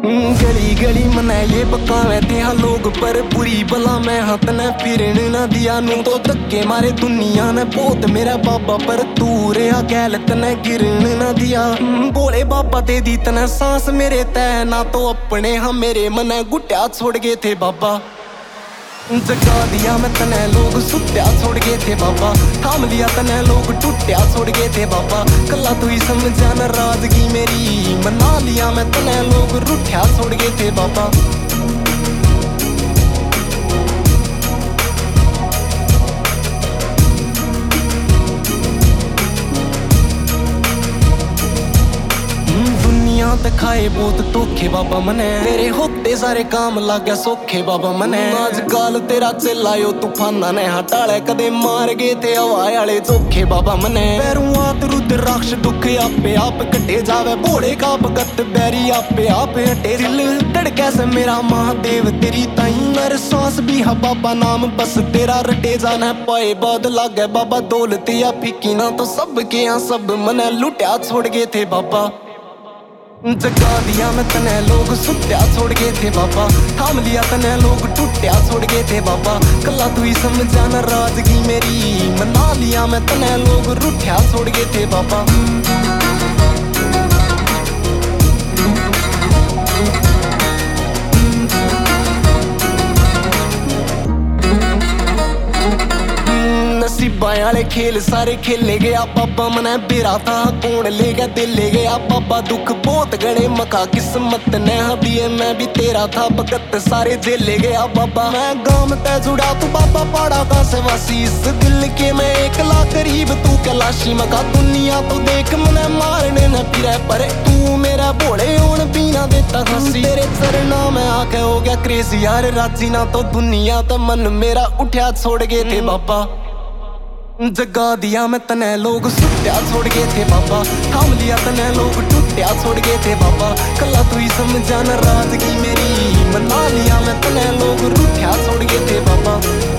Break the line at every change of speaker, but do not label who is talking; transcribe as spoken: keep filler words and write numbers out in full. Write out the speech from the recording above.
गली गली मना ये पकावे थे हाँ लोग पर बुरी भला मैं हाथ ने फिरन ना दिया नू तो धक्के मारे दुनिया ने बहुत मेरा बाबा पर तू रहा गैलत ने गिरन ना दिया। बोले बाबा दे दी तने सांस मेरे तय ना तो अपने हाँ मेरे मने गुट्या छोड़ गए थे बाबा। जगा दिया मैं तने लोग सुत्या छोड़ गए थे बाबा। थाम लिया तने लोग टूट्या छोड़ गए थे बाबा। कला तू ही समझा न राजगी मेरी मना लिया मैं तने लोग रूठ्या छोड़ गए थे बाबा। ते खाए बहुत धोखे बाबा मने तेरे होते सारे काम लागे सोखे बाबा मने। आजकल तेरा चलायो तूफाना ने हटाले कदे मार गए थे हवाए वाले धोखे बाबा मने। पैरों हाथ रुद्र राक्ष दुख आपे आप कटे जावे भोले का भगत बैरी आपे आप हटे। दिल धड़के से मेरा महादेव तेरी ताई नर सांस भी हा बाबा नाम बस तेरा रटे जाना पाए बाद लागे बाबा दौलत या फीकी ना तो सब के यहाँ सब मने लुटिया छोड़ गए थे बाबा। जगा दिया मैं तने लोग सुत्या छोड़ गए थे बाबा। थाम लिया तने लोग टूट्या छोड़ गए थे बाबा। कला तू ही समझा न राजगी मेरी मना लिया मैं तने लोग रूठ्या छोड़ गए थे बाबा। नसीबा वाले खेल सारे खेले गया बाबा मने बेरा था कौन ले गया दिल ले गया बाबा। दुख बहुत गड़े मका किस्मत ने दिए मैं भी तेरा था भगत सारे जेल ले गया बाबा। मैं गांव तय जुड़ा तू बाबा पाड़ा का सेवासी इस दिल के मैं एक लाख करीब तू कैलाशी मका। दुनिया तो देख मने मारने न फिरे पर तू मेरा भोले होन पीना देता खासी। तेरे चरणा में आके हो गया क्रेजी यार राजी ना तो दुनिया तो मन मेरा उठ्या छोड़ गए थे बाबा। जगा दिया मैं तने लोग सुत्या छोड़ गए थे बाबा। थाम लिया तने लोग टूट्या छोड़ गए थे बाबा। कला तू ही समझा न राजगी मेरी मना लिया मैं तने लोग रूठ्या छोड़ गए थे बाबा।